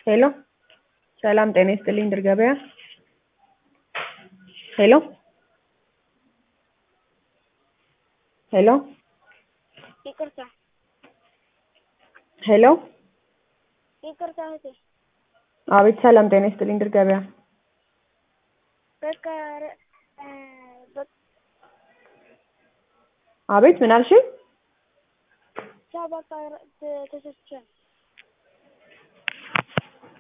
ሄሎ ሰላም ጤና ይስጥልኝ ድር ገበያ ሄሎ ሄሎ ይቅርታ ሄሎ ይቅርታ እህቴ አቤት ሰላም ጤና ይስጥልኝ ድር ገበያ በቃ አቤት ምን አልሽኝ? በቃ ተሰጥቻለሁ